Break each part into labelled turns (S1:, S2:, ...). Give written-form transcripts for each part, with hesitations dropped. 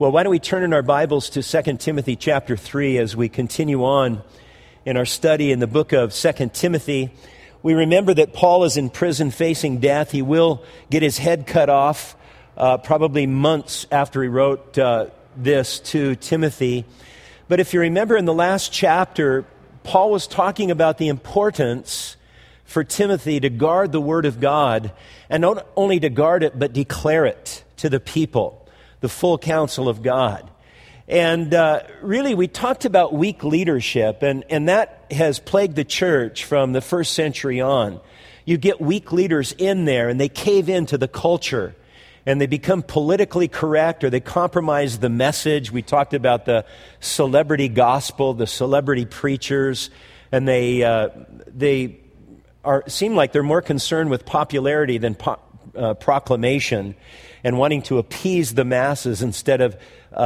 S1: Well, why don't we turn in our Bibles to 2 Timothy chapter 3 as we continue on in our study in the book of 2 Timothy. We remember that Paul is in prison facing death. He will get his head cut off probably months after he wrote this to Timothy. But if you remember in the last chapter, Paul was talking about the importance for Timothy to guard the Word of God, and not only to guard it, but declare it to the people, the full counsel of God. And really, we talked about weak leadership, and that has plagued the church from the first century on. You get weak leaders in there, and they cave into the culture, and they become politically correct, or they compromise the message. We talked about the celebrity gospel, the celebrity preachers, and they seem like they're more concerned with popularity than proclamation, and wanting to appease the masses instead of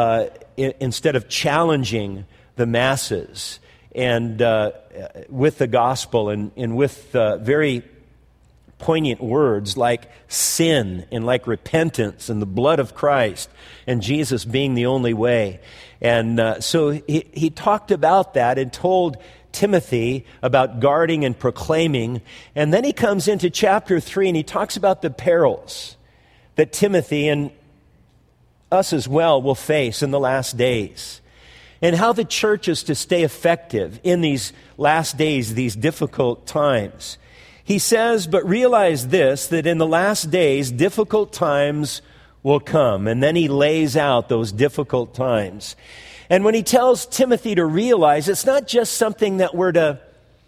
S1: challenging the masses and with the gospel and with very poignant words like sin and like repentance and the blood of Christ and Jesus being the only way. And so he talked about that and told Timothy about guarding and proclaiming. And then he comes into chapter 3 and he talks about the perils that Timothy and us as well will face in the last days, and how the church is to stay effective in these last days, these difficult times. He says, but realize this, that in the last days, difficult times will come. And then he lays out those difficult times. And when he tells Timothy to realize, it's not just something that we're to,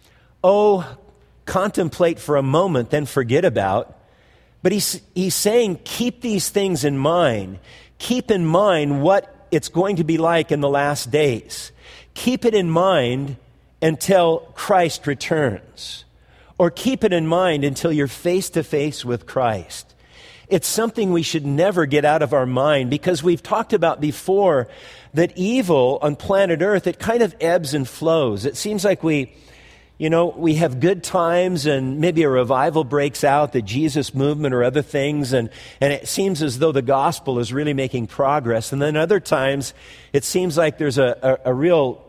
S1: contemplate for a moment, then forget about. But he's saying, keep these things in mind. Keep in mind what it's going to be like in the last days. Keep it in mind until Christ returns. Or keep it in mind until you're face to face with Christ. It's something we should never get out of our mind, because we've talked about before that evil on planet Earth, it kind of ebbs and flows. It seems like we have good times and maybe a revival breaks out, the Jesus movement or other things, and it seems as though the gospel is really making progress. And then other times it seems like there's a real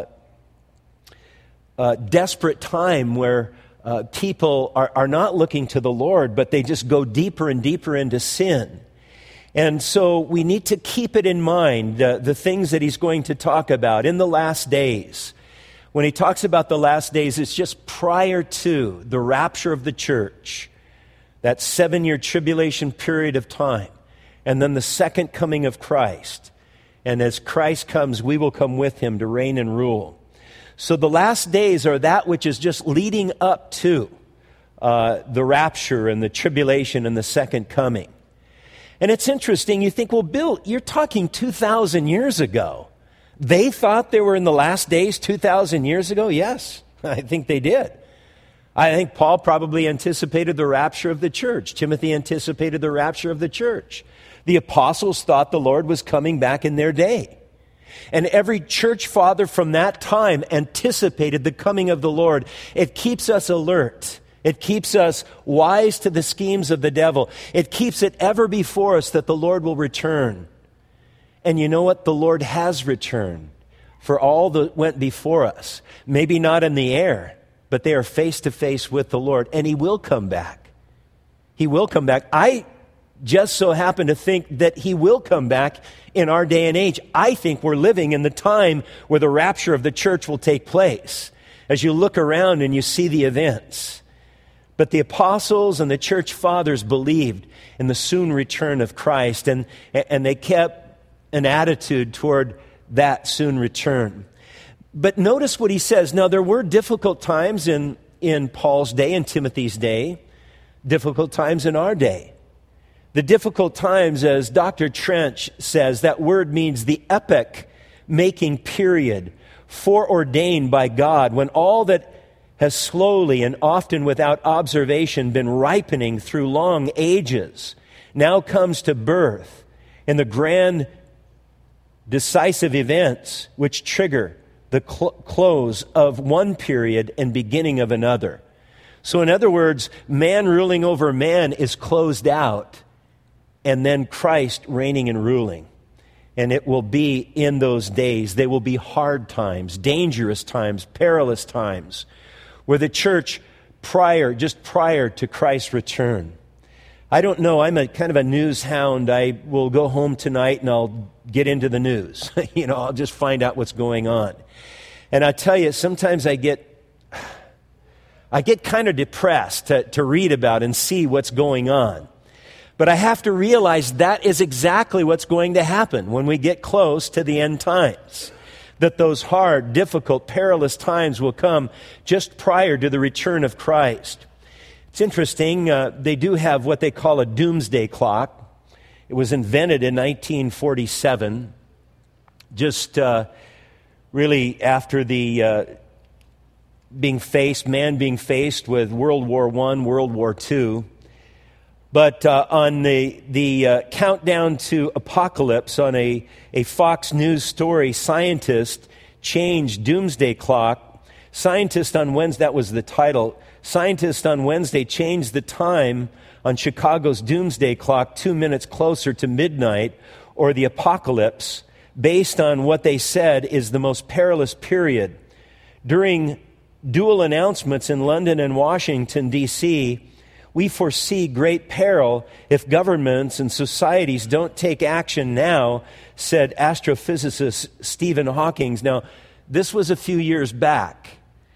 S1: desperate time where people are not looking to the Lord, but they just go deeper and deeper into sin. And so we need to keep it in mind, the things that he's going to talk about in the last days. When he talks about the last days, it's just prior to the rapture of the church, that 7-year tribulation period of time, and then the second coming of Christ. And as Christ comes, we will come with him to reign and rule. So the last days are that which is just leading up to the rapture and the tribulation and the second coming. And it's interesting, you think, well, Bill, you're talking 2,000 years ago. They thought they were in the last days 2,000 years ago? Yes, I think they did. I think Paul probably anticipated the rapture of the church. Timothy anticipated the rapture of the church. The apostles thought the Lord was coming back in their day. And every church father from that time anticipated the coming of the Lord. It keeps us alert. It keeps us wise to the schemes of the devil. It keeps it ever before us that the Lord will return. And you know what? The Lord has returned for all that went before us. Maybe not in the air, but they are face to face with the Lord. And he will come back. He will come back. I just so happen to think that he will come back in our day and age. I think we're living in the time where the rapture of the church will take place. As you look around and you see the events. But the apostles and the church fathers believed in the soon return of Christ, and they kept an attitude toward that soon return. But notice what he says. Now, there were difficult times in Paul's day, in Timothy's day, difficult times in our day. The difficult times, as Dr. Trench says, that word means the epoch-making period foreordained by God, when all that has slowly and often without observation been ripening through long ages now comes to birth in the grand decisive events which trigger the close of one period and beginning of another. So in other words, man ruling over man is closed out, and then Christ reigning and ruling. And it will be in those days. They will be hard times, dangerous times, perilous times, where the church just prior to Christ's return. I don't know. I'm a kind of a news hound. I will go home tonight and I'll get into the news. I'll just find out what's going on. And I tell you, sometimes I get kind of depressed to read about and see what's going on. But I have to realize that is exactly what's going to happen when we get close to the end times. That those hard, difficult, perilous times will come just prior to the return of Christ. It's interesting, they do have what they call a doomsday clock. It was invented in 1947, just really after the man being faced with World War I, World War II. But on the countdown to apocalypse, on a Fox News story, scientists changed doomsday clock. Scientists on Wednesday, that was the title, scientists on Wednesday changed the time on Chicago's doomsday clock 2 minutes closer to midnight, or the apocalypse, based on what they said is the most perilous period. During dual announcements in London and Washington, D.C., we foresee great peril if governments and societies don't take action now, said astrophysicist Stephen Hawking. Now, this was a few years back,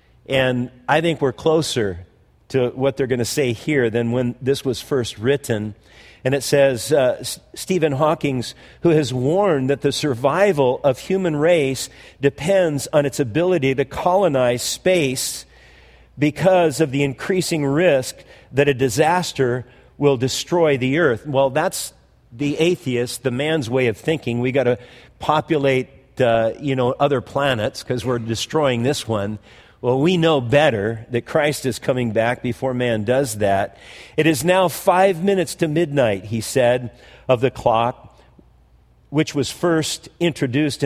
S1: and I think we're closer to what they're going to say here than when this was first written. And it says, Stephen Hawking, who has warned that the survival of human race depends on its ability to colonize space because of the increasing risk that a disaster will destroy the earth. Well, that's the atheist, the man's way of thinking. We got to populate, other planets because we're destroying this one. Well, we know better that Christ is coming back before man does that. It is now 5 minutes to midnight, he said, of the clock, which was first introduced in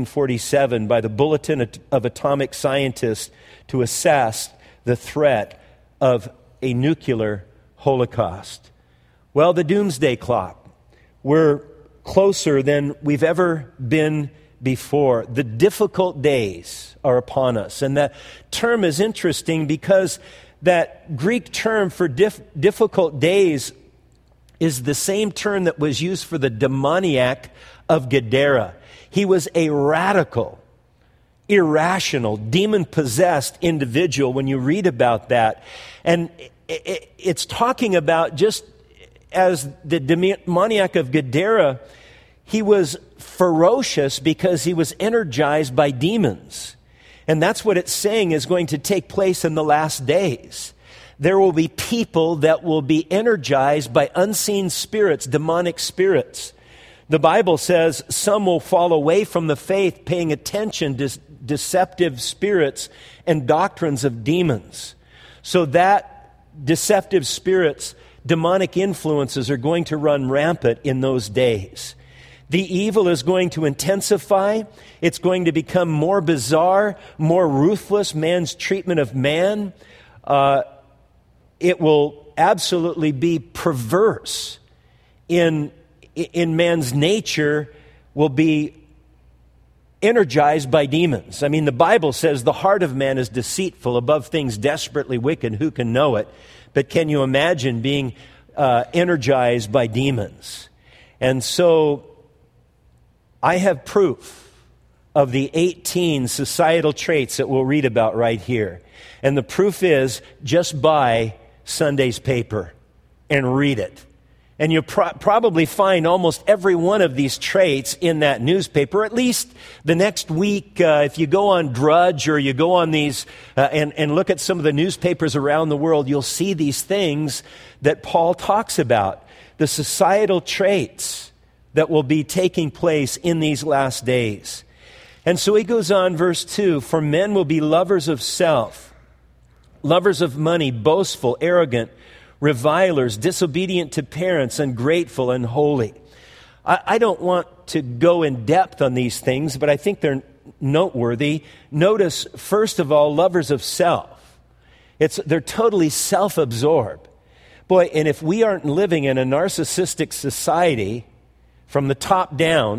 S1: 1947 by the Bulletin of Atomic Scientists to assess the threat of a nuclear holocaust. Well, the doomsday clock. We're closer than we've ever been before. The difficult days are upon us. And that term is interesting because that Greek term for difficult days is the same term that was used for the demoniac of Gadara. He was a radical, irrational, demon-possessed individual when you read about that. And it's talking about just as the demoniac of Gadara, he was ferocious because he was energized by demons. And that's what it's saying is going to take place in the last days. There will be people that will be energized by unseen spirits, demonic spirits. The Bible says some will fall away from the faith, paying attention to deceptive spirits and doctrines of demons. So that deceptive spirits, demonic influences are going to run rampant in those days. The evil is going to intensify. It's going to become more bizarre, more ruthless, man's treatment of man. It will absolutely be perverse in man's nature, will be energized by demons. I mean, the Bible says the heart of man is deceitful, above things desperately wicked. Who can know it? But can you imagine being energized by demons? And so I have proof of the 18 societal traits that we'll read about right here. And the proof is just buy Sunday's paper and read it. And you'll probably find almost every one of these traits in that newspaper, at least the next week. If you go on Drudge or you go on these and look at some of the newspapers around the world, you'll see these things that Paul talks about, the societal traits that will be taking place in these last days. And so he goes on, verse 2, for men will be lovers of self, lovers of money, boastful, arrogant, revilers, disobedient to parents, ungrateful, and unholy. I don't want to go in depth on these things, but I think they're noteworthy. Notice, first of all, lovers of self. They're totally self-absorbed. Boy, and if we aren't living in a narcissistic society from the top down,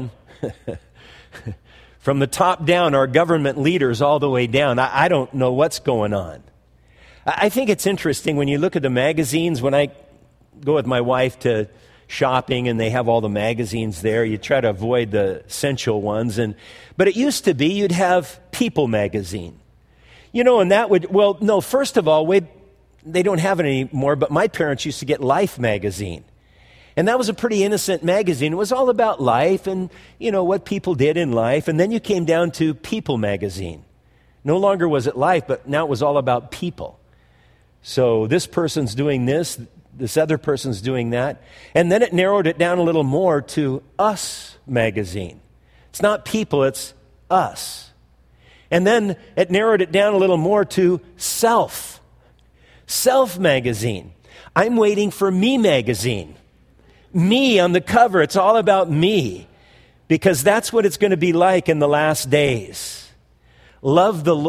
S1: From the top down, our government leaders all the way down. I don't know what's going on. I think it's interesting when you look at the magazines. When I go with my wife to shopping and they have all the magazines there, you try to avoid the essential ones. But it used to be you'd have People magazine. And that would, first of all, they don't have it anymore, but my parents used to get Life magazine. And that was a pretty innocent magazine. It was all about life and, what people did in life. And then you came down to People magazine. No longer was it life, but now it was all about people. So this person's doing this other person's doing that. And then it narrowed it down a little more to Us magazine. It's not people, it's us. And then it narrowed it down a little more to Self magazine. I'm waiting for Me magazine. Me on the cover. It's all about me. Because that's what it's going to be like in the last days. Love the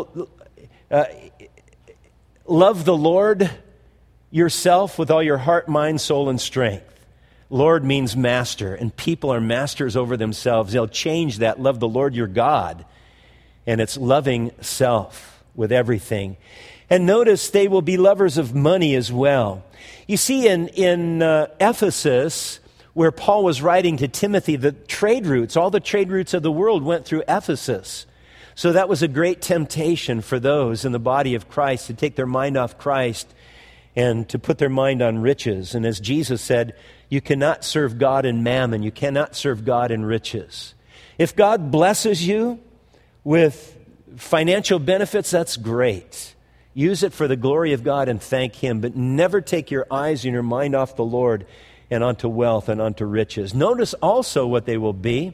S1: Lord yourself with all your heart, mind, soul, and strength. Lord means master, and people are masters over themselves. They'll change that. Love the Lord your God. And it's loving self with everything. And notice they will be lovers of money as well. You see, in Ephesus, where Paul was writing to Timothy, all the trade routes of the world went through Ephesus. So that was a great temptation for those in the body of Christ to take their mind off Christ and to put their mind on riches. And as Jesus said, you cannot serve God in mammon. You cannot serve God in riches. If God blesses you with financial benefits, that's great. Use it for the glory of God and thank Him, but never take your eyes and your mind off the Lord and onto wealth and onto riches. Notice also what they will be.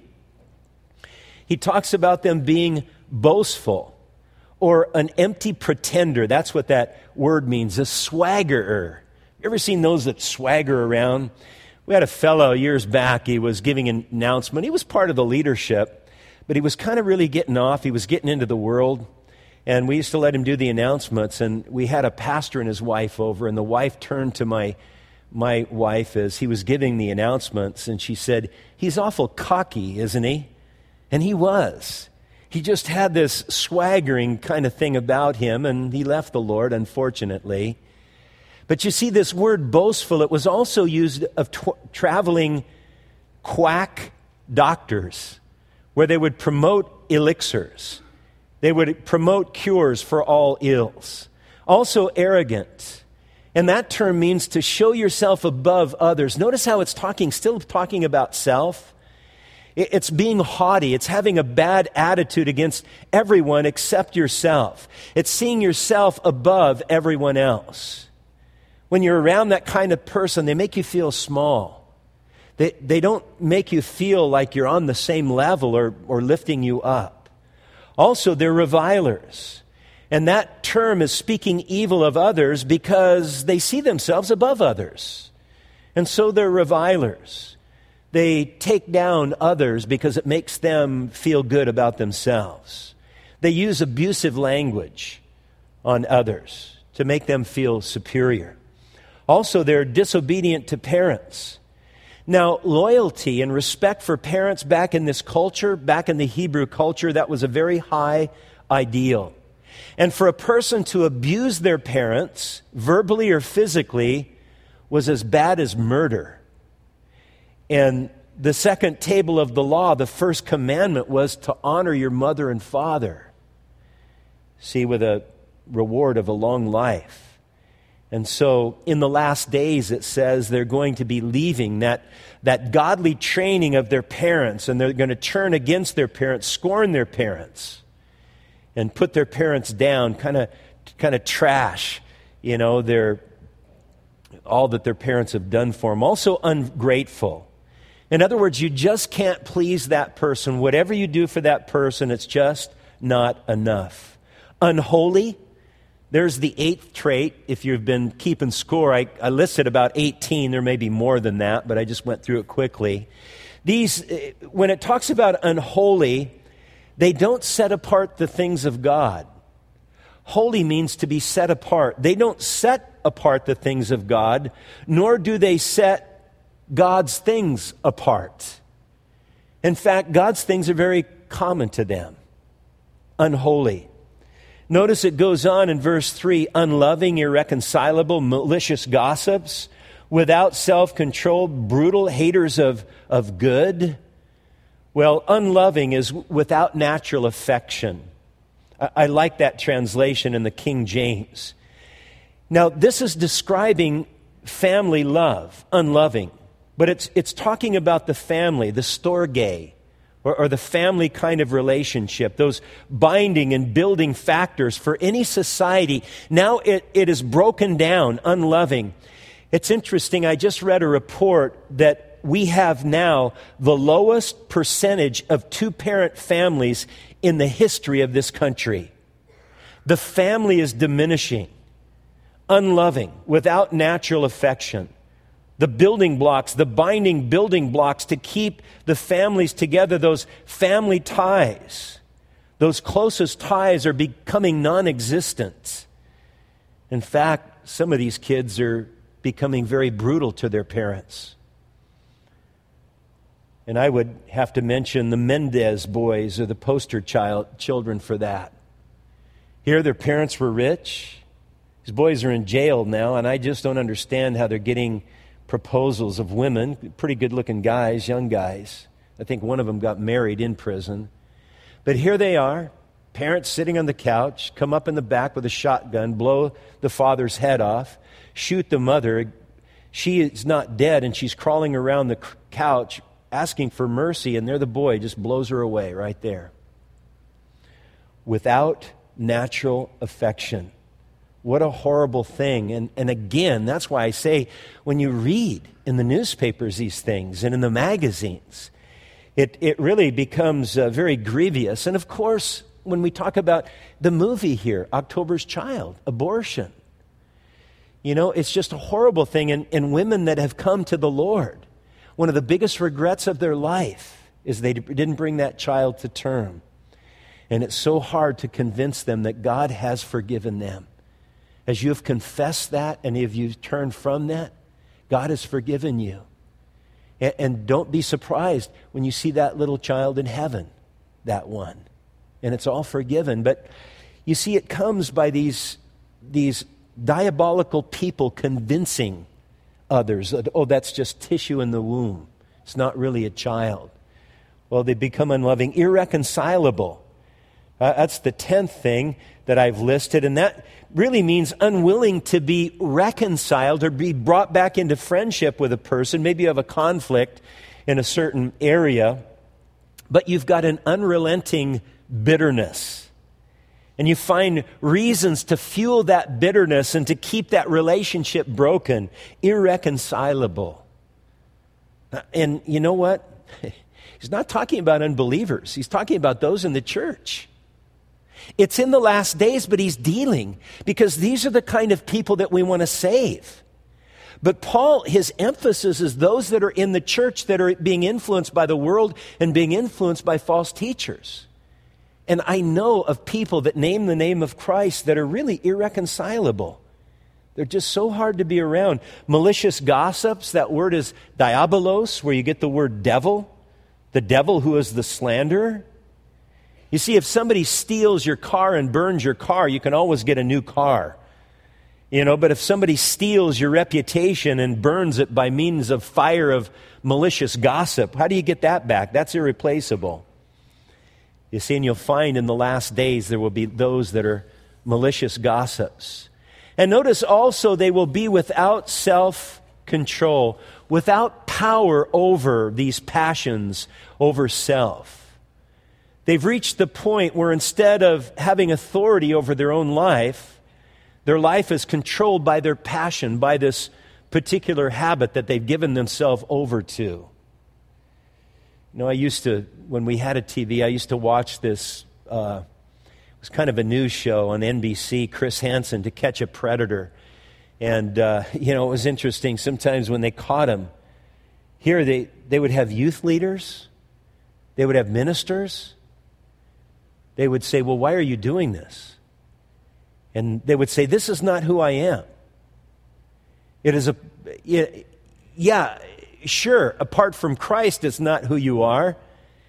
S1: He talks about them being boastful or an empty pretender. That's what that word means, a swaggerer. You ever seen those that swagger around? We had a fellow years back, he was giving an announcement. He was part of the leadership, but he was kind of really getting off. He was getting into the world. And we used to let him do the announcements, and we had a pastor and his wife over, and the wife turned to my wife as he was giving the announcements, and she said, "He's awful cocky, isn't he?" And he was. He just had this swaggering kind of thing about him, and he left the Lord, unfortunately. But you see, this word boastful, it was also used of traveling quack doctors, where they would promote elixirs. They would promote cures for all ills. Also arrogant. And that term means to show yourself above others. Notice how it's still talking about self. It's being haughty. It's having a bad attitude against everyone except yourself. It's seeing yourself above everyone else. When you're around that kind of person, they make you feel small. They don't make you feel like you're on the same level or lifting you up. Also, they're revilers. And that term is speaking evil of others because they see themselves above others. And so they're revilers. They take down others because it makes them feel good about themselves. They use abusive language on others to make them feel superior. Also, they're disobedient to parents. Now, loyalty and respect for parents back in this culture, back in the Hebrew culture, that was a very high ideal. And for a person to abuse their parents, verbally or physically, was as bad as murder. And the second table of the law, the first commandment, was to honor your mother and father. See, with a reward of a long life. And so in the last days, it says they're going to be leaving that godly training of their parents, and they're going to turn against their parents, scorn their parents, and put their parents down, kind of trash, all that their parents have done for them. Also ungrateful. In other words, you just can't please that person. Whatever you do for that person, it's just not enough. Unholy. There's the 8th trait. If you've been keeping score, I listed about 18. There may be more than that, but I just went through it quickly. These, when it talks about unholy, they don't set apart the things of God. Holy means to be set apart. They don't set apart the things of God, nor do they set God's things apart. In fact, God's things are very common to them. Unholy. Notice it goes on in verse 3, unloving, irreconcilable, malicious gossips, without self-control, brutal, haters of good. Well, unloving is without natural affection. I like that translation in the King James. Now, this is describing family love, unloving. But it's talking about the family, the storge, or the family kind of relationship, those binding and building factors for any society. Now it is broken down, unloving. It's interesting, I just read a report that we have now the lowest percentage of two-parent families in the history of this country. The family is diminishing, unloving, without natural affection. The building blocks, the binding building blocks to keep the families together, those family ties, those closest ties are becoming non-existent. In fact, some of these kids are becoming very brutal to their parents. And I would have to mention the Mendez boys are the poster children for that. Here, their parents were rich. These boys are in jail now, and I just don't understand how they're getting proposals of women, pretty good-looking guys, young guys. I think one of them got married in prison. But here they are, parents sitting on the couch, come up in the back with a shotgun, blow the father's head off, shoot the mother. She is not dead, and she's crawling around the couch asking for mercy, and there the boy just blows her away right there. Without natural affection. What a horrible thing. And again, that's why I say, when you read in the newspapers these things and in the magazines, it really becomes very grievous. And of course, when we talk about the movie here, October's Child, abortion, it's just a horrible thing. And women that have come to the Lord, one of the biggest regrets of their life is they didn't bring that child to term. And it's so hard to convince them that God has forgiven them. As you have confessed that and if you've turned from that, God has forgiven you. And don't be surprised when you see that little child in heaven, that one. And it's all forgiven. But you see, it comes by these diabolical people convincing others that, oh, that's just tissue in the womb. It's not really a child. Well, they become unloving, irreconcilable. That's the 10th thing that I've listed, and that really means unwilling to be reconciled or be brought back into friendship with a person. Maybe you have a conflict in a certain area, but you've got an unrelenting bitterness. And you find reasons to fuel that bitterness and to keep that relationship broken, irreconcilable. And you know what? He's not talking about unbelievers. He's talking about those in the church. It's in the last days, but he's dealing because these are the kind of people that we want to save. But Paul, his emphasis is those that are in the church that are being influenced by the world and being influenced by false teachers. And I know of people that name the name of Christ that are really irreconcilable. They're just so hard to be around. Malicious gossips, that word is diabolos, where you get the word devil. The devil who is the slanderer. You see, if somebody steals your car and burns your car, you can always get a new car. But if somebody steals your reputation and burns it by means of fire of malicious gossip, how do you get that back? That's irreplaceable. You see, and you'll find in the last days there will be those that are malicious gossips. And notice also they will be without self-control, without power over these passions, over self. They've reached the point where instead of having authority over their own life, their life is controlled by their passion, by this particular habit that they've given themselves over to. I used to, when we had a TV, I used to watch this, it was kind of a news show on NBC, Chris Hansen, To Catch a Predator. And, it was interesting. Sometimes when they caught him, here they would have youth leaders, they would have ministers. They would say, well, why are you doing this? And they would say, this is not who I am. It is sure, apart from Christ, it's not who you are.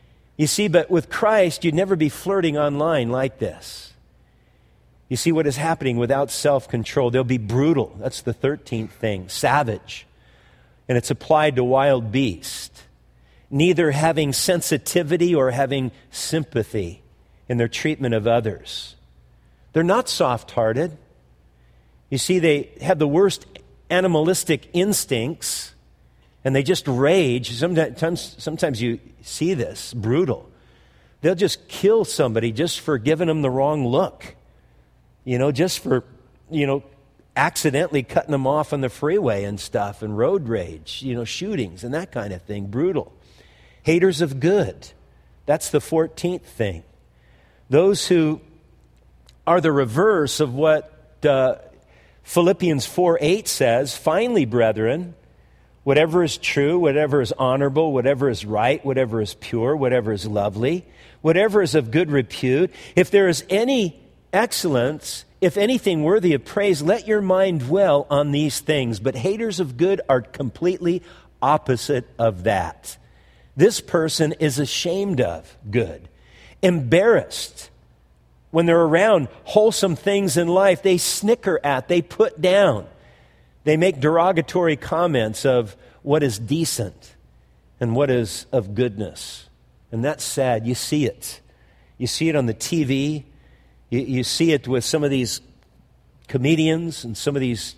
S1: You see, but with Christ, you'd never be flirting online like this. You see what is happening without self-control. They'll be brutal. That's the 13th thing. Savage. And it's applied to wild beasts. Neither having sensitivity or having sympathy in their treatment of others. They're not soft-hearted. You see, they have the worst animalistic instincts, and they just rage. Sometimes you see this, brutal. They'll just kill somebody just for giving them the wrong look. Just for, accidentally cutting them off on the freeway and stuff, and road rage, shootings and that kind of thing. Brutal. Haters of good. That's the 14th thing. Those who are the reverse of what Philippians 4:8 says. Finally, brethren, whatever is true, whatever is honorable, whatever is right, whatever is pure, whatever is lovely, whatever is of good repute, if there is any excellence, if anything worthy of praise, let your mind dwell on these things. But haters of good are completely opposite of that. This person is ashamed of good, embarrassed. When they're around wholesome things in life, they snicker at, they put down. They make derogatory comments of what is decent and what is of goodness. And that's sad. You see it. You see it on the TV. You see it with some of these comedians and some of these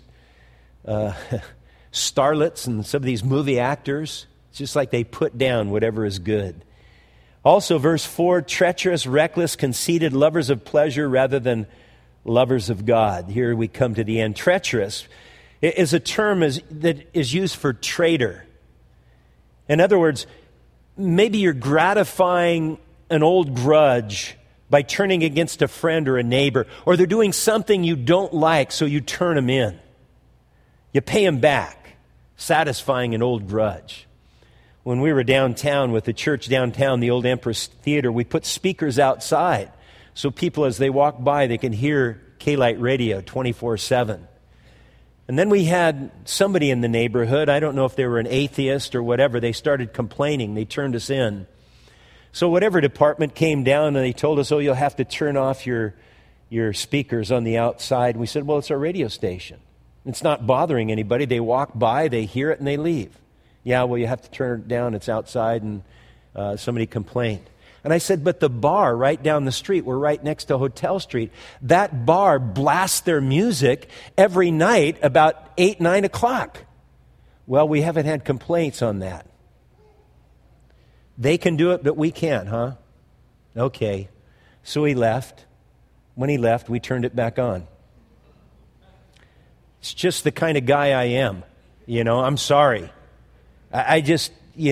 S1: starlets and some of these movie actors. It's just like they put down whatever is good. Also, verse 4, treacherous, reckless, conceited, lovers of pleasure rather than lovers of God. Here we come to the end. Treacherous is a term that is used for traitor. In other words, maybe you're gratifying an old grudge by turning against a friend or a neighbor, or they're doing something you don't like, so you turn them in. You pay them back, satisfying an old grudge. When we were downtown with the church downtown, the old Empress Theater, we put speakers outside so people, as they walk by, they can hear K-Light Radio 24/7. And then we had somebody in the neighborhood, I don't know if they were an atheist or whatever, they started complaining. They turned us in. So whatever department came down and they told us, you'll have to turn off your speakers on the outside. And we said, well, it's our radio station. It's not bothering anybody. They walk by, they hear it, and they leave. Yeah, well, you have to turn it down. It's outside, and somebody complained. And I said, but the bar right down the street, we're right next to Hotel Street, that bar blasts their music every night about 8, 9 o'clock. Well, we haven't had complaints on that. They can do it, but we can't, huh? Okay. So he left. When he left, we turned it back on. It's just the kind of guy I am. I'm sorry. I just,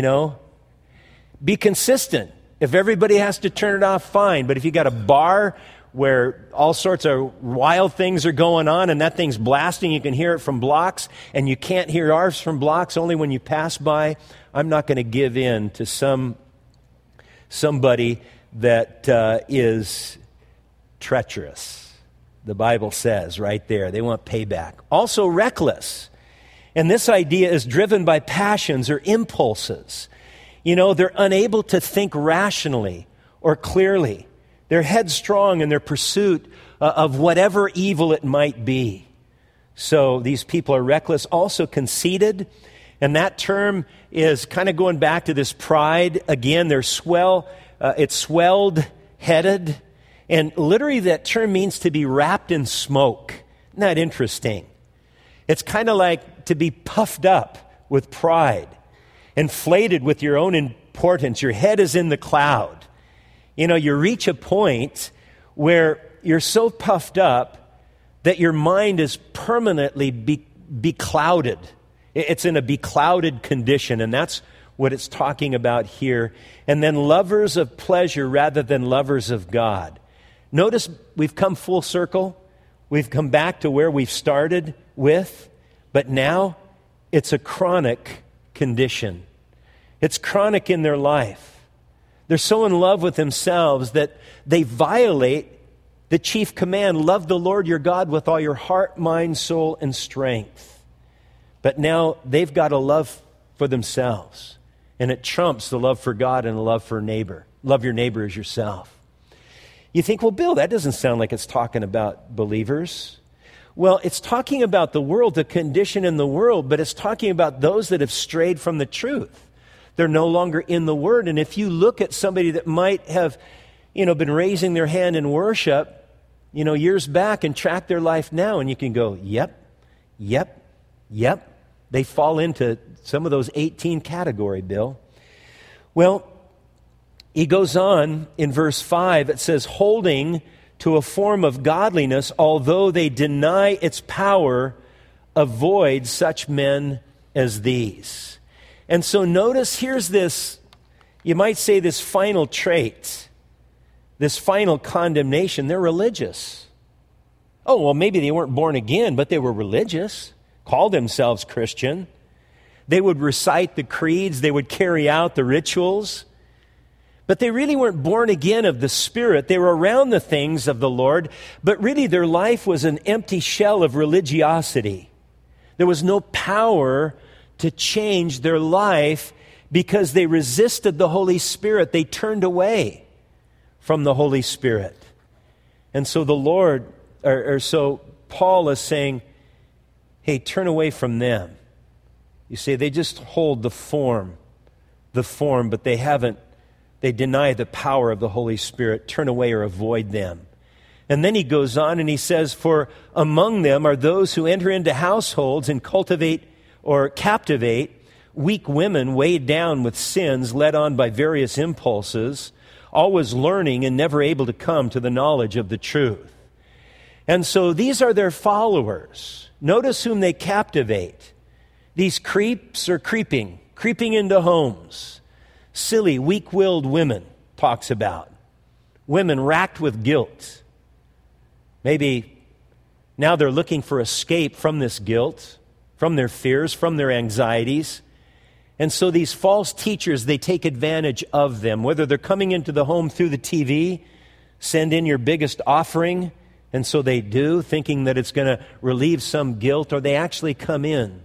S1: be consistent. If everybody has to turn it off, fine. But if you got a bar where all sorts of wild things are going on and that thing's blasting, you can hear it from blocks, and you can't hear ours from blocks only when you pass by, I'm not going to give in to somebody that is treacherous. The Bible says right there, they want payback. Also reckless. And this idea is driven by passions or impulses. They're unable to think rationally or clearly. They're headstrong in their pursuit of whatever evil it might be. So these people are reckless, also conceited. And that term is kind of going back to this pride. Again, it's swelled-headed. And literally that term means to be wrapped in smoke. Isn't that interesting? It's kind of like to be puffed up with pride, inflated with your own importance. Your head is in the cloud. You reach a point where you're so puffed up that your mind is permanently beclouded. It's in a beclouded condition, and that's what it's talking about here. And then lovers of pleasure rather than lovers of God. Notice we've come full circle. We've come back to where we've started with, but now it's a chronic condition. It's chronic in their life. They're so in love with themselves that they violate the chief command, love the Lord your God with all your heart, mind, soul, and strength. But now they've got a love for themselves, and it trumps the love for God and the love for neighbor. Love your neighbor as yourself. You think, well, Bill, that doesn't sound like it's talking about believers. Well, it's talking about the world, the condition in the world, but it's talking about those that have strayed from the truth. They're no longer in the Word. And if you look at somebody that might have, been raising their hand in worship, years back and track their life now, and you can go, yep. They fall into some of those 18 category, Bill. Well, he goes on in verse 5, it says, holding to a form of godliness, although they deny its power, avoid such men as these. And so notice, here's this, you might say this final trait, this final condemnation. They're religious. Oh, well, maybe they weren't born again, but they were religious, called themselves Christian. They would recite the creeds, they would carry out the rituals, but they really weren't born again of the Spirit. They were around the things of the Lord, but really their life was an empty shell of religiosity. There was no power to change their life because they resisted the Holy Spirit. They turned away from the Holy Spirit. And so the Lord, so Paul is saying, hey, turn away from them. You see, they just hold the form, but they deny the power of the Holy Spirit. Turn away or avoid them. And then he goes on and he says, for among them are those who enter into households and cultivate or captivate weak women weighed down with sins, led on by various impulses, always learning and never able to come to the knowledge of the truth. And so these are their followers. Notice whom they captivate. These creeps are creeping into homes. Silly, weak-willed women, talks about. Women racked with guilt. Maybe now they're looking for escape from this guilt, from their fears, from their anxieties. And so these false teachers, they take advantage of them. Whether they're coming into the home through the TV, send in your biggest offering, and so they do, thinking that it's going to relieve some guilt, or they actually come in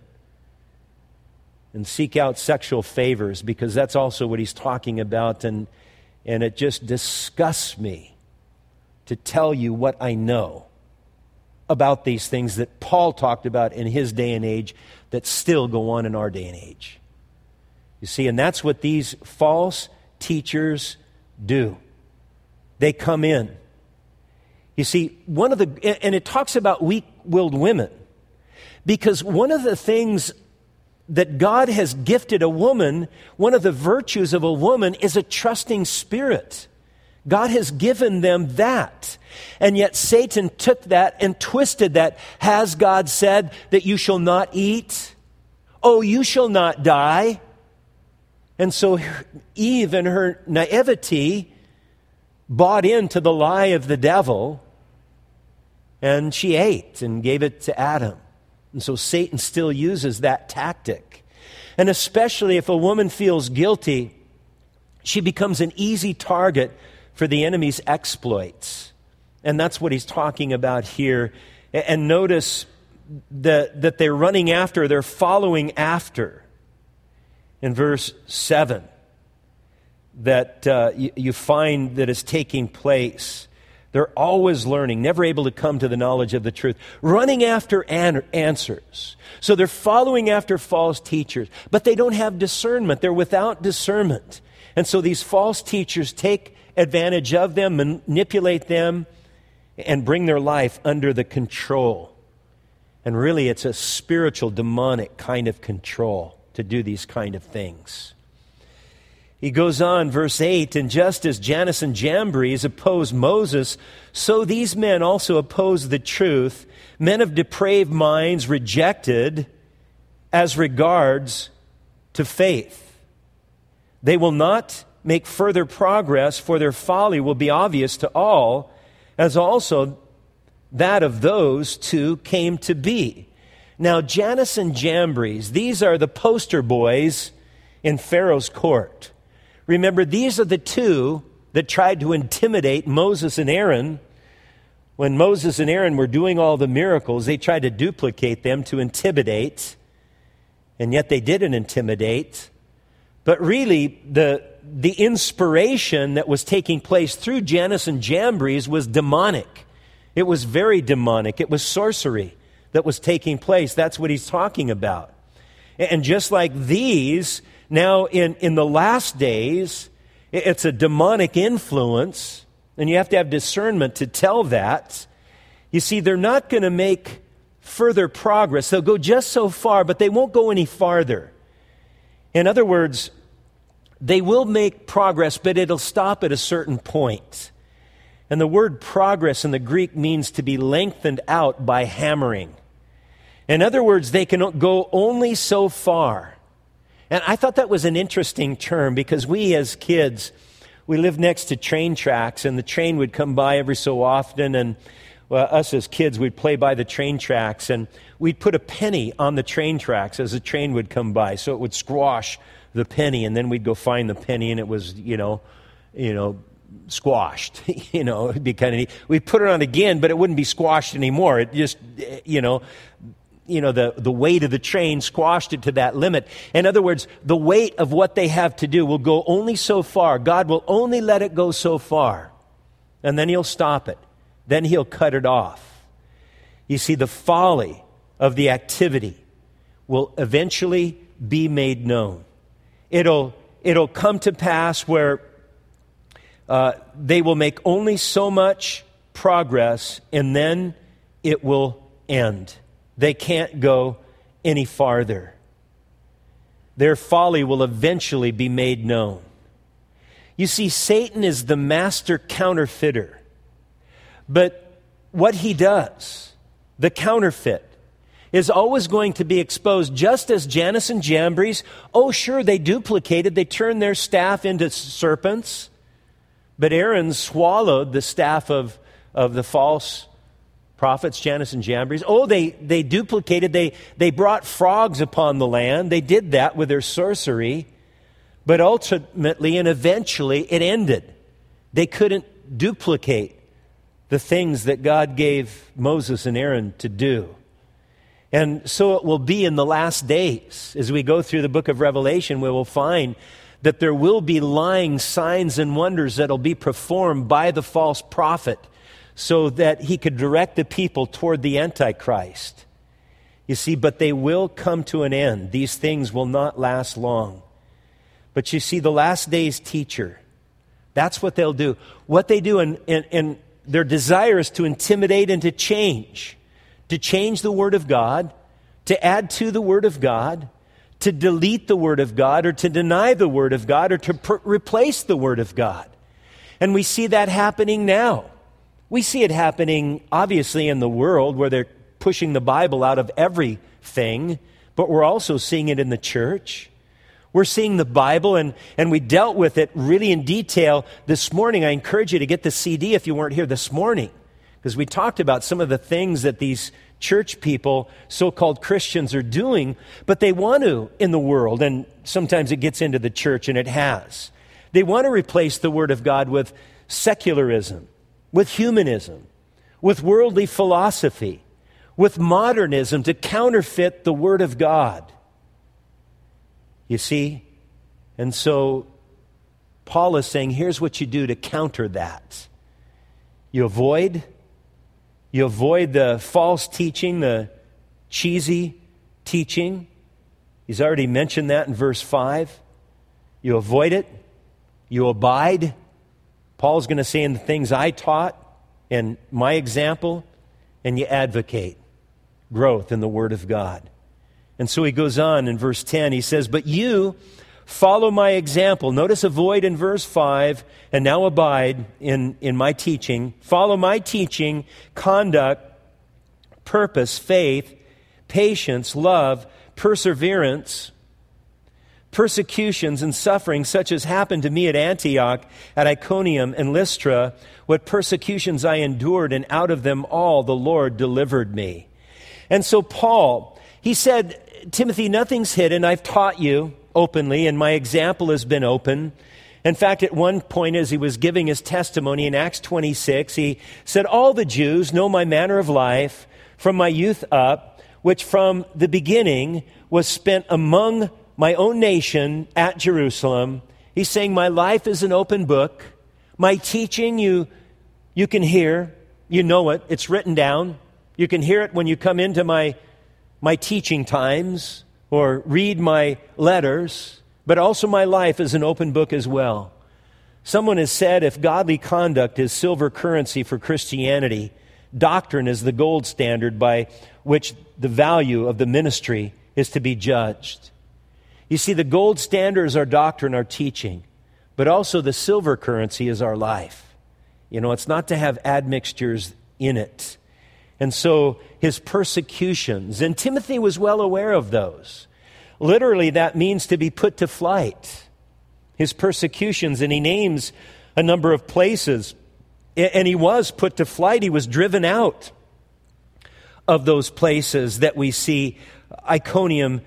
S1: and seek out sexual favors, because that's also what he's talking about. And it just disgusts me to tell you what I know about these things that Paul talked about in his day and age that still go on in our day and age. You see, and that's what these false teachers do. They come in. You see, and it talks about weak-willed women, because one of the things that God has gifted a woman, one of the virtues of a woman is a trusting spirit. God has given them that. And yet Satan took that and twisted that. Has God said that you shall not eat? Oh, you shall not die. And so Eve, in her naivety, bought into the lie of the devil, and she ate and gave it to Adam. And so Satan still uses that tactic. And especially if a woman feels guilty, she becomes an easy target for the enemy's exploits. And that's what he's talking about here. And notice that they're running after, they're following after. In verse 7, that you find that is taking place. They're always learning, never able to come to the knowledge of the truth, running after answers. So they're following after false teachers, but they don't have discernment. They're without discernment. And so these false teachers take advantage of them, manipulate them, and bring their life under the control. And really, it's a spiritual, demonic kind of control to do these kind of things. He goes on, verse 8, and just as Jannes and Jambres opposed Moses, so these men also oppose the truth, men of depraved minds rejected as regards to faith. They will not make further progress, for their folly will be obvious to all, as also that of those two came to be. Now, Jannes and Jambres, these are the poster boys in Pharaoh's court. Remember, these are the two that tried to intimidate Moses and Aaron. When Moses and Aaron were doing all the miracles, they tried to duplicate them to intimidate, and yet they didn't intimidate. But really, the the inspiration that was taking place through Jannes and Jambres was demonic. It was very demonic. It was sorcery that was taking place. That's what he's talking about. And just like these, now in the last days, it's a demonic influence, and you have to have discernment to tell that. You see, they're not going to make further progress. They'll go just so far, but they won't go any farther. In other words, they will make progress, but it'll stop at a certain point. And the word progress in the Greek means to be lengthened out by hammering. In other words, they can go only so far. And I thought that was an interesting term because we as kids, we lived next to train tracks, and the train would come by every so often, and us as kids, we'd play by the train tracks, and we'd put a penny on the train tracks as the train would come by, so it would squash the penny, and then we'd go find the penny, and it was, squashed. It'd be kind of neat. We'd put it on again, but it wouldn't be squashed anymore. It just, the weight of the train squashed it to that limit. In other words, the weight of what they have to do will go only so far. God will only let it go so far, and then He'll stop it. Then He'll cut it off. You see, the folly of the activity will eventually be made known. It'll come to pass where they will make only so much progress, and then it will end. They can't go any farther. Their folly will eventually be made known. You see, Satan is the master counterfeiter. But what he does, the counterfeit, is always going to be exposed, just as Jannes and Jambres. Oh, sure, they duplicated. They turned their staff into serpents. But Aaron swallowed the staff of the false prophets, Jannes and Jambres. Oh, they duplicated. They brought frogs upon the land. They did that with their sorcery. But ultimately and eventually it ended. They couldn't duplicate the things that God gave Moses and Aaron to do. And so it will be in the last days. As we go through the book of Revelation, we will find that there will be lying signs and wonders that will be performed by the false prophet so that he could direct the people toward the Antichrist. You see, but they will come to an end. These things will not last long. But you see, the last days teacher, that's what they'll do. What they do in their desire is to intimidate and to change the Word of God, to add to the Word of God, to delete the Word of God, or to deny the Word of God, or to replace the Word of God. And we see that happening now. We see it happening, obviously, in the world where they're pushing the Bible out of everything, but we're also seeing it in the church. We're seeing the Bible, and we dealt with it really in detail this morning. I encourage you to get the CD if you weren't here this morning, because we talked about some of the things that these church people, so-called Christians, are doing, but they want to in the world, and sometimes it gets into the church, and it has. They want to replace the Word of God with secularism, with humanism, with worldly philosophy, with modernism to counterfeit the Word of God. You see? And so Paul is saying, here's what you do to counter that. You avoid the false teaching, the cheesy teaching. He's already mentioned that in verse 5. You avoid it. You abide. Paul's going to say in the things I taught and my example, and you advocate growth in the Word of God. And so he goes on in verse 10, he says, but you follow my example. Notice avoid in verse 5, and now abide in my teaching. Follow my teaching, conduct, purpose, faith, patience, love, perseverance, persecutions and sufferings such as happened to me at Antioch, at Iconium and Lystra, what persecutions I endured, and out of them all the Lord delivered me. And so Paul, he said, Timothy, nothing's hidden. I've taught you openly, and my example has been open. In fact, at one point as he was giving his testimony in Acts 26, he said, all the Jews know my manner of life from my youth up, which from the beginning was spent among my own nation at Jerusalem. He's saying, my life is an open book. My teaching, you can hear. You know it. It's written down. You can hear it when you come into my teaching times or read my letters. But also my life is an open book as well. Someone has said, if godly conduct is silver currency for Christianity, doctrine is the gold standard by which the value of the ministry is to be judged. You see, the gold standard is our doctrine, our teaching, but also the silver currency is our life. You know, it's not to have admixtures in it. And so his persecutions, and Timothy was well aware of those. Literally, that means to be put to flight. His persecutions, and he names a number of places. And he was put to flight. He was driven out of those places that we see, Iconium,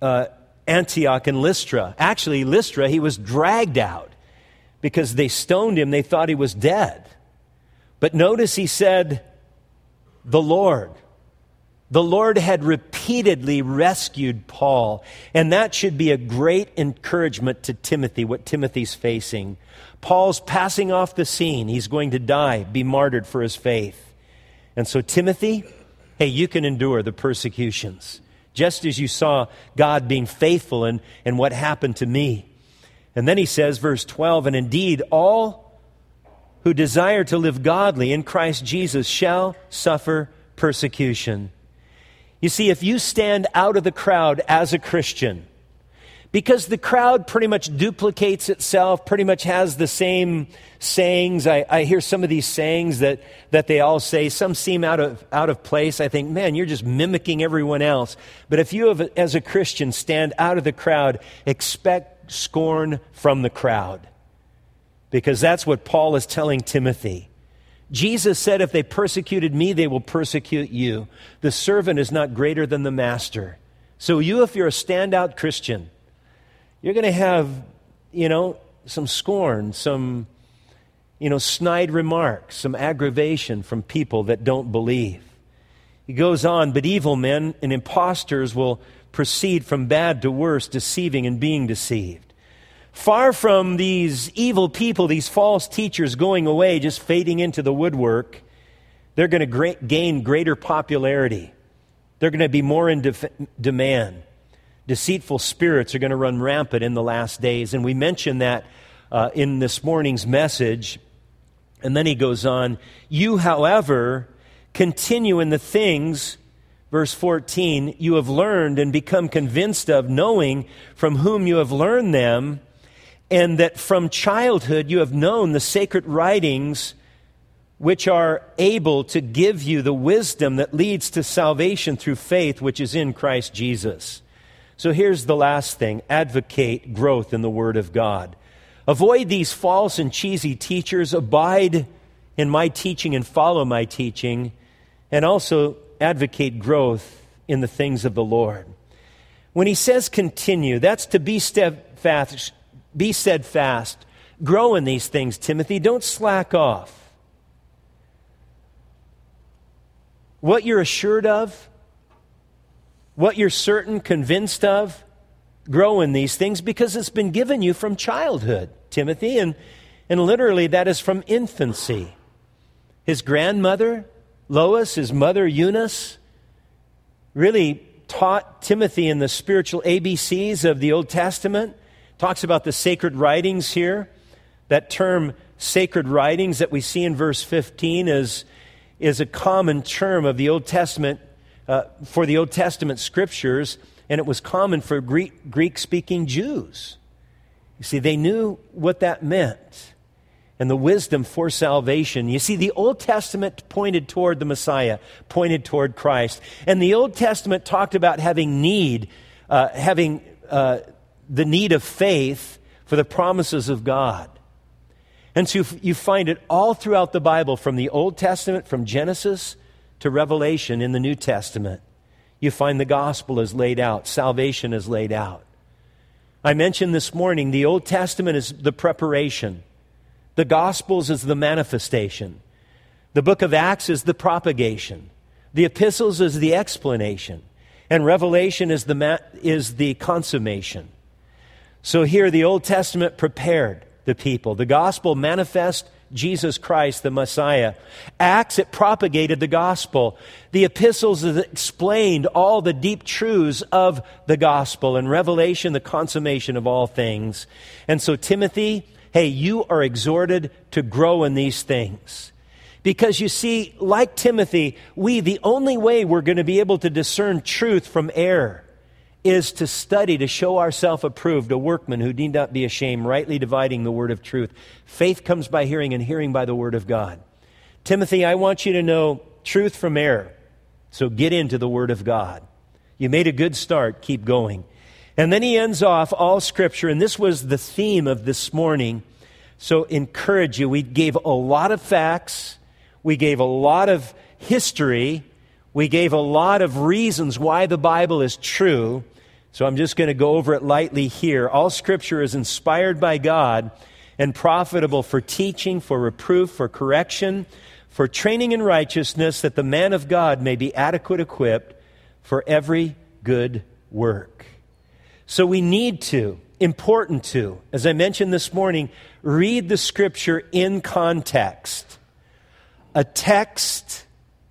S1: Antioch, and Lystra. Actually, Lystra, he was dragged out because they stoned him. They thought he was dead. But notice he said, the Lord. The Lord had repeatedly rescued Paul, and that should be a great encouragement to Timothy, what Timothy's facing. Paul's passing off the scene. He's going to die, be martyred for his faith. And so Timothy, hey, you can endure the persecutions, just as you saw God being faithful and what happened to me. And then he says, verse 12, and indeed all who desire to live godly in Christ Jesus shall suffer persecution. You see, if you stand out of the crowd as a Christian, because the crowd pretty much duplicates itself, pretty much has the same sayings. I hear some of these sayings that they all say. Some seem out of place. I think, man, you're just mimicking everyone else. But if you, as a Christian, stand out of the crowd, expect scorn from the crowd. Because that's what Paul is telling Timothy. Jesus said, if they persecuted me, they will persecute you. The servant is not greater than the master. So you, if you're a standout Christian, you're going to have, some scorn, some, snide remarks, some aggravation from people that don't believe. He goes on, but evil men and impostors will proceed from bad to worse, deceiving and being deceived. Far from these evil people, these false teachers going away, just fading into the woodwork, they're going to gain greater popularity. They're going to be more in demand. Deceitful spirits are going to run rampant in the last days. And we mentioned that in this morning's message. And then he goes on, you, however, continue in the things, verse 14, you have learned and become convinced of, knowing from whom you have learned them, and that from childhood you have known the sacred writings which are able to give you the wisdom that leads to salvation through faith which is in Christ Jesus. So here's the last thing. Advocate growth in the Word of God. Avoid these false and cheesy teachers. Abide in my teaching and follow my teaching. And also advocate growth in the things of the Lord. When he says continue, that's to be steadfast. Be steadfast. Grow in these things, Timothy. Don't slack off. What you're assured of, what you're certain, convinced of, grow in these things because it's been given you from childhood, Timothy. And literally that is from infancy. His grandmother, Lois, his mother, Eunice, really taught Timothy in the spiritual ABCs of the Old Testament. Talks about the sacred writings here. That term, sacred writings, that we see in verse 15 is a common term of the Old Testament, for the Old Testament scriptures, and it was common for Greek-speaking Jews. You see, they knew what that meant, and the wisdom for salvation. You see, the Old Testament pointed toward the Messiah, pointed toward Christ, and the Old Testament talked about having the need of faith for the promises of God. And so you find it all throughout the Bible, from the Old Testament, from Genesis to Revelation in the New Testament. You find the gospel is laid out, salvation is laid out. I mentioned this morning, the Old Testament is the preparation. The Gospels is the manifestation. The book of Acts is the propagation. The epistles is the explanation. And Revelation is the consummation. So here the Old Testament prepared the people. The gospel manifest Jesus Christ, the Messiah. Acts, it propagated the gospel. The epistles explained all the deep truths of the gospel. And Revelation, the consummation of all things. And so Timothy, hey, you are exhorted to grow in these things. Because you see, like Timothy, the only way we're going to be able to discern truth from error is to study, to show ourselves approved, a workman who need not be ashamed, rightly dividing the word of truth. Faith comes by hearing, and hearing by the word of God. Timothy, I want you to know truth from error. So get into the word of God. You made a good start. Keep going. And then he ends off all Scripture, and this was the theme of this morning. So encourage you. We gave a lot of facts. We gave a lot of history. We gave a lot of reasons why the Bible is true. So I'm just going to go over it lightly here. All Scripture is inspired by God and profitable for teaching, for reproof, for correction, for training in righteousness, that the man of God may be adequate equipped for every good work. So we need to, important to, as I mentioned this morning, read the Scripture in context. A text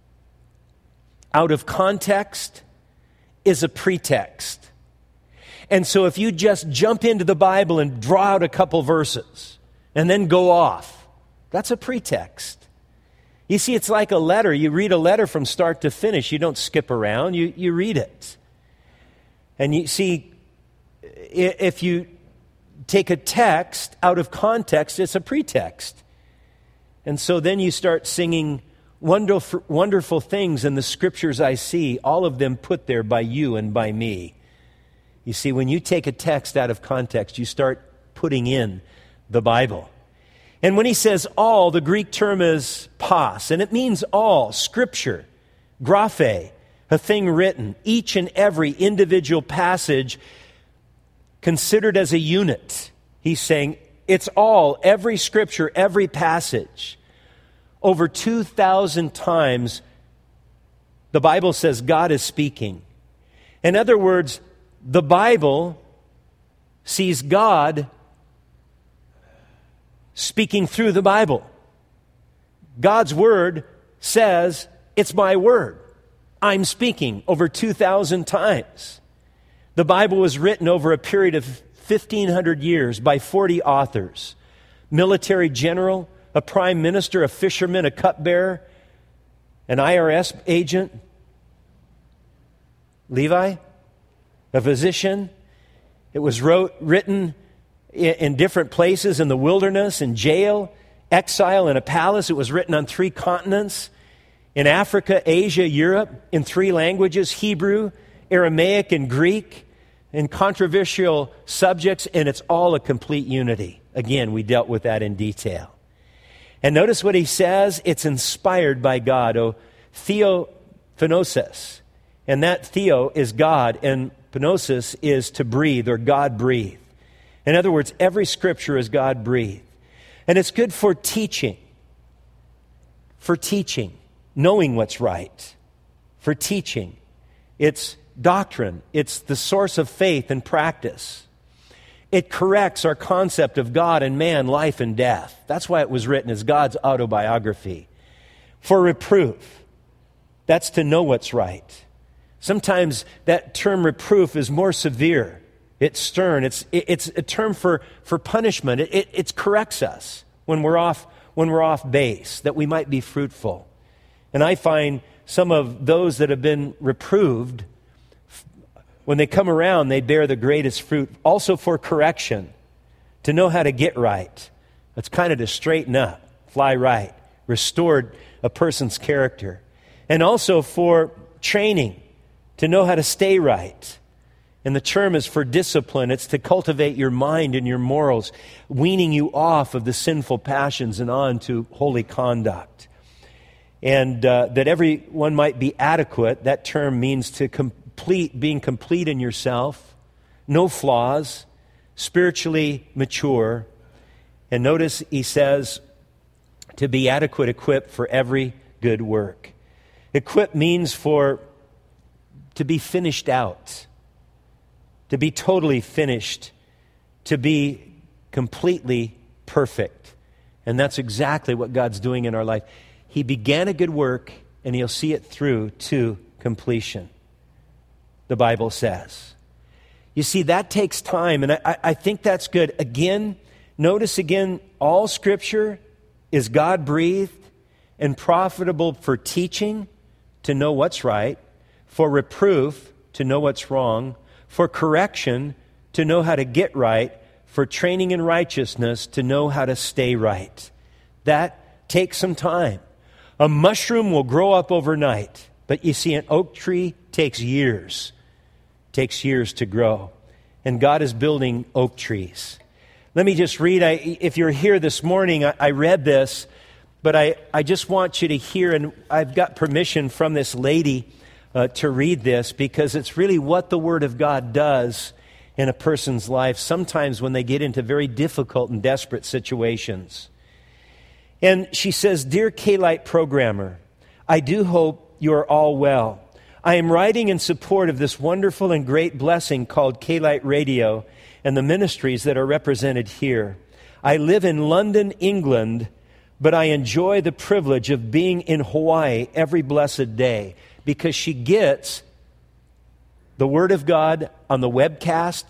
S1: out of context is a pretext. And so if you just jump into the Bible and draw out a couple verses and then go off, that's a pretext. You see, it's like a letter. You read a letter from start to finish. You don't skip around. You read it. And you see, if you take a text out of context, it's a pretext. And so then you start singing wonderful things in the Scriptures I see, all of them put there by you and by me. You see, when you take a text out of context, you start putting in the Bible. And when he says all, the Greek term is pas, and it means all, Scripture, graphe, a thing written, each and every individual passage considered as a unit. He's saying it's all, every Scripture, every passage. Over 2,000 times, the Bible says God is speaking. In other words, the Bible sees God speaking through the Bible. God's Word says, it's my Word. I'm speaking over 2,000 times. The Bible was written over a period of 1,500 years by 40 authors. Military general, a prime minister, a fisherman, a cupbearer, an IRS agent, Levi, a physician. It was written in different places, in the wilderness, in jail, exile, in a palace. It was written on 3 continents, in Africa, Asia, Europe, in 3 languages, Hebrew, Aramaic, and Greek, in controversial subjects, and it's all a complete unity. Again, we dealt with that in detail. And notice what he says, it's inspired by God, o theophanosis. And that theo is God, and panosis is to breathe, or God breathed. In other words, every Scripture is God breathed. And it's good for teaching, knowing what's right, for teaching. It's doctrine. It's the source of faith and practice. It corrects our concept of God and man, life and death. That's why it was written as God's autobiography. For reproof, that's to know what's right. Sometimes that term reproof is more severe. It's stern. It's a term for punishment. It corrects us when we're off base, that we might be fruitful. And I find some of those that have been reproved, when they come around, they bear the greatest fruit. Also for correction, to know how to get right. It's kind of to straighten up, fly right, restored a person's character. And also for training, to know how to stay right. And the term is for discipline. It's to cultivate your mind and your morals, weaning you off of the sinful passions and on to holy conduct. And that everyone might be adequate. That term means to being complete in yourself, no flaws, spiritually mature. And notice he says to be adequate, equipped for every good work. Equip means to be finished out, to be totally finished to be completely perfect. And that's exactly what God's doing in our life. He began a good work, and He'll see it through to completion, the Bible says. You see, that takes time, and I think that's good. Again, notice again, all Scripture is God-breathed and profitable for teaching, to know what's right, for reproof, to know what's wrong, for correction, to know how to get right, for training in righteousness, to know how to stay right. That takes some time. A mushroom will grow up overnight, but you see, an oak tree takes years. Takes years to grow. And God is building oak trees. Let me just read. If you're here this morning, I read this, but I just want you to hear, and I've got permission from this lady to read this, because it's really what the Word of God does in a person's life, sometimes when they get into very difficult and desperate situations. And she says, "Dear K-Lite programmer, I do hope you are all well. I am writing in support of this wonderful and great blessing called K-Lite Radio and the ministries that are represented here. I live in London, England, but I enjoy the privilege of being in Hawaii every blessed day," because she gets the Word of God on the webcast,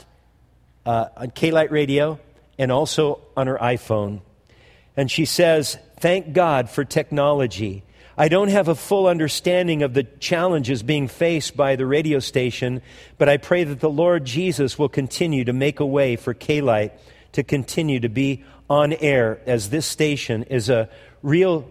S1: on K-Lite Radio, and also on her iPhone. And she says, "Thank God for technology. I don't have a full understanding of the challenges being faced by the radio station, but I pray that the Lord Jesus will continue to make a way for K-Lite to continue to be on air, as this station is a real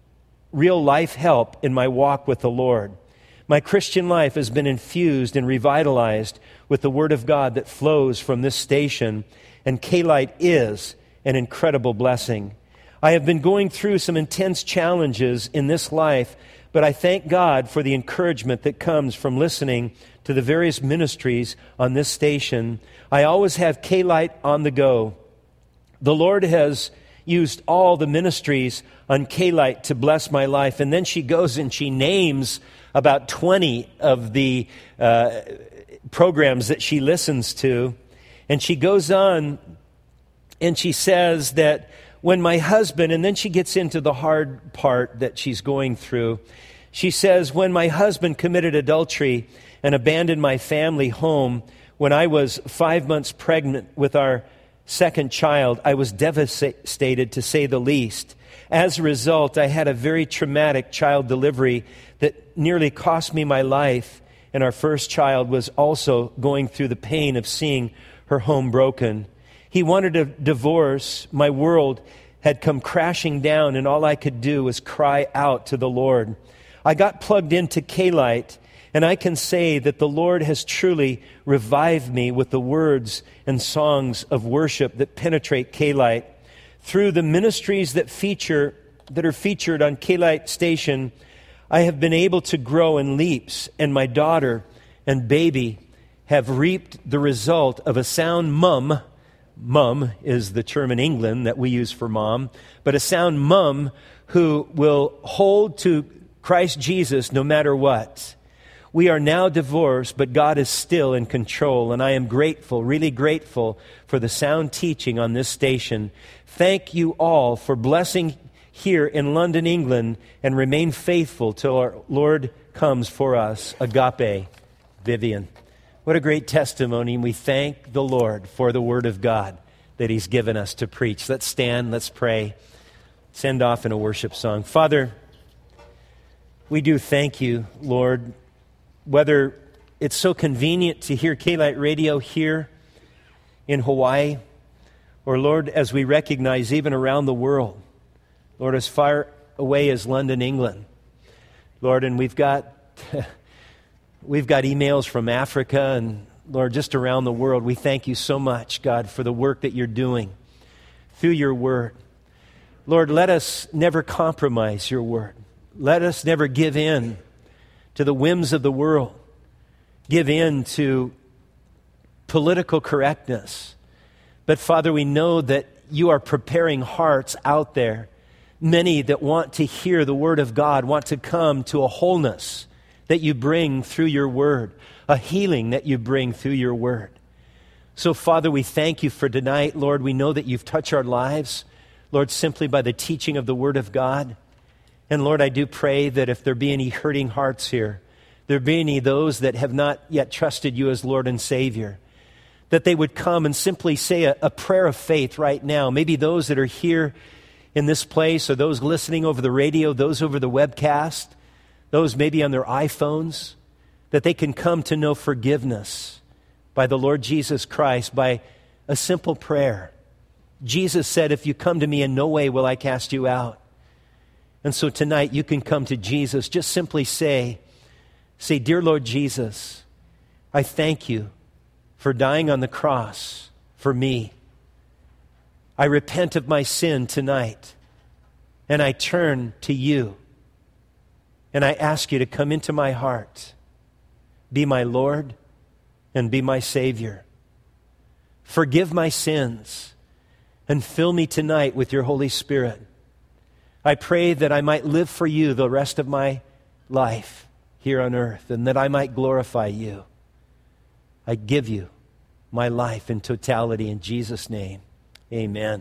S1: life help in my walk with the Lord. My Christian life has been infused and revitalized with the Word of God that flows from this station, and K-Lite is an incredible blessing. I have been going through some intense challenges in this life, but I thank God for the encouragement that comes from listening to the various ministries on this station. I always have K-Lite on the go. The Lord has used all the ministries on K-Lite to bless my life." And then she goes and she names about 20 of the programs that she listens to. And she goes on and she says that when my husband, and then she gets into the hard part that she's going through. She says, "When my husband committed adultery and abandoned my family home when I was 5 months pregnant with our second child, I was devastated, to say the least. As a result, I had a very traumatic child delivery that nearly cost me my life, and our first child was also going through the pain of seeing her home broken. He wanted a divorce. My world had come crashing down, and all I could do was cry out to the Lord. I got plugged into K-Lite, and I can say that the Lord has truly revived me with the words and songs of worship that penetrate K-Lite. Through the ministries that are featured on K-Lite station, I have been able to grow in leaps, and my daughter and baby have reaped the result of a sound mum. Mum is the term in England that we use for mom, but a sound mum who will hold to Christ Jesus no matter what. We are now divorced, but God is still in control, and I am grateful, really grateful, for the sound teaching on this station. Thank you all for blessing here in London, England, and remain faithful till our Lord comes for us. Agape, Vivian." What a great testimony, and we thank the Lord for the Word of God that He's given us to preach. Let's stand, let's pray, send off in a worship song. Father, we do thank you, Lord, whether it's so convenient to hear K-Lite Radio here in Hawaii, or, Lord, as we recognize even around the world, Lord, as far away as London, England, Lord, and we've got emails from Africa and, Lord, just around the world. We thank you so much, God, for the work that you're doing through your word. Lord, let us never compromise your word. Let us never give in to the whims of the world, give in to political correctness. But, Father, we know that you are preparing hearts out there, many that want to hear the word of God, want to come to a wholeness that you bring through your word, a healing that you bring through your word. So, Father, we thank you for tonight. Lord, we know that you've touched our lives, Lord, simply by the teaching of the Word of God. And Lord, I do pray that if there be any hurting hearts here, there be any those that have not yet trusted you as Lord and Savior, that they would come and simply say a prayer of faith right now. Maybe those that are here in this place, or those listening over the radio, those over the webcast, those maybe on their iPhones, that they can come to know forgiveness by the Lord Jesus Christ, by a simple prayer. Jesus said, if you come to me, in no way will I cast you out. And so tonight you can come to Jesus. Just simply say, Dear Lord Jesus, I thank you for dying on the cross for me. I repent of my sin tonight, and I turn to you, and I ask you to come into my heart, be my Lord, and be my Savior. Forgive my sins, and fill me tonight with your Holy Spirit. I pray that I might live for you the rest of my life here on earth, and that I might glorify you. I give you my life in totality in Jesus' name. Amen.